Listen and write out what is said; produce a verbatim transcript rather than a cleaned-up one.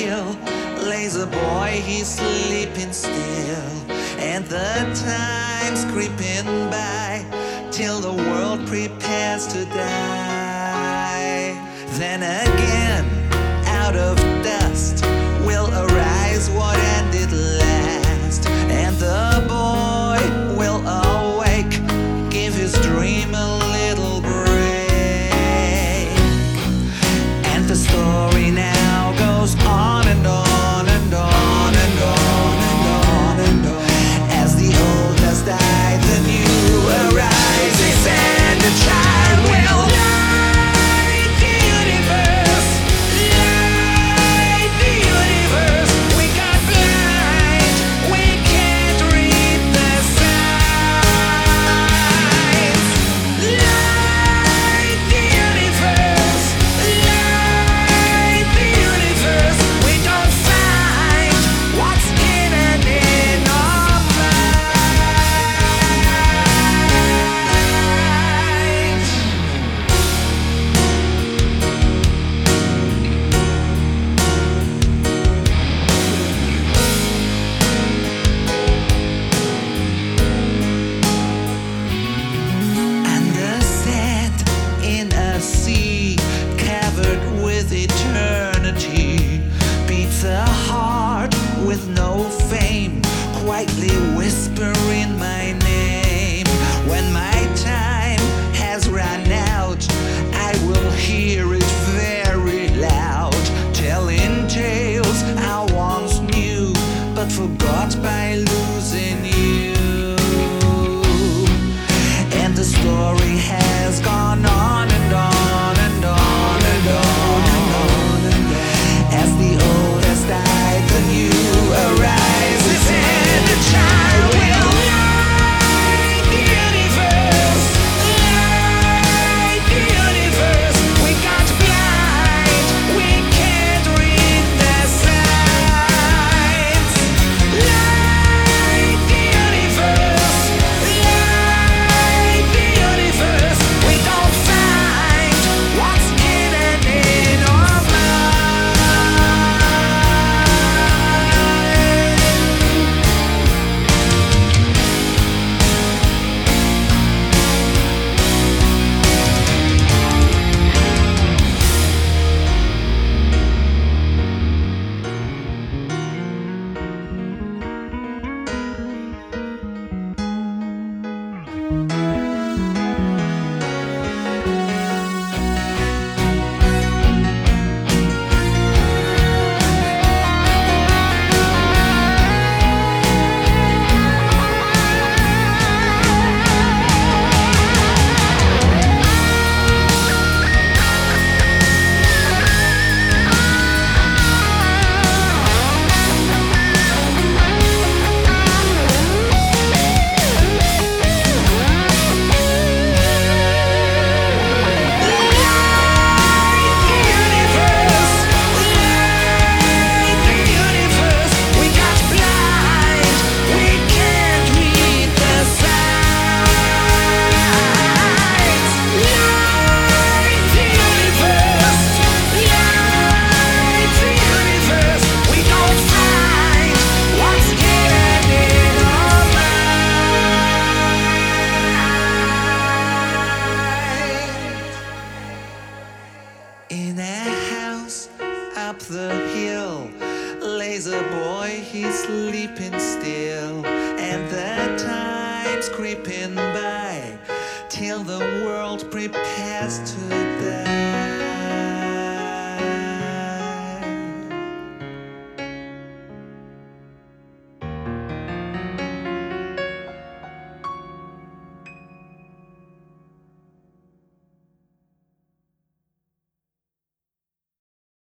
hill lays a boy, he's sleeping still, and the time's creeping by till the world prepares to die. Then again, out of dust will arise what ended last, and the boy will awake, give his dream a little break. And the story now goes on and on and on and on and on and on. As the old has died, the new arises, and the child will light the universe, light the universe. We got blind, we can't read the signs. Light the universe, light the universe. We don't find what's in and in our minds. And the sand in a sea covered with eternity beats a heart with no fame, quietly whispering my name. When my time has run out, I will hear it very loud, telling tales I once knew but forgot by losing you. And the story has gone on and on and on and on and on and on. As the old has died, the new arises, and the child will light the universe, light the universe. We got blind, we can't read the signs. Light the universe, light the universe. We don't find what's in and in our in a house up the hill lays a boy, he's sleeping still, and the time's creeping by till the world prepares to